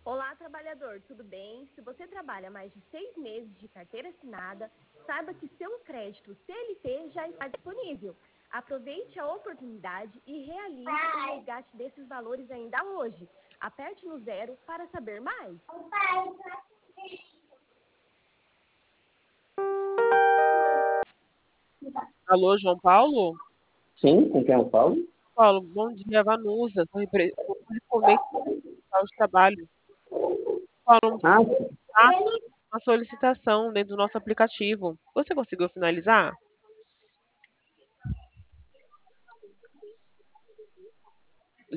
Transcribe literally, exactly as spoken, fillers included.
Olá, trabalhador, tudo bem? Se você trabalha mais de seis meses de carteira assinada, saiba que seu crédito C L T já está disponível. Aproveite a oportunidade e realize o resgate desses valores ainda hoje. Aperte no zero para saber mais. Alô, João Paulo? Sim, com quem eu falo? Paulo, bom dia, Vanusa, sou repre- sou correspondente do de trabalho. Paulo, Ah, tá uma solicitação dentro do nosso aplicativo. Você conseguiu finalizar?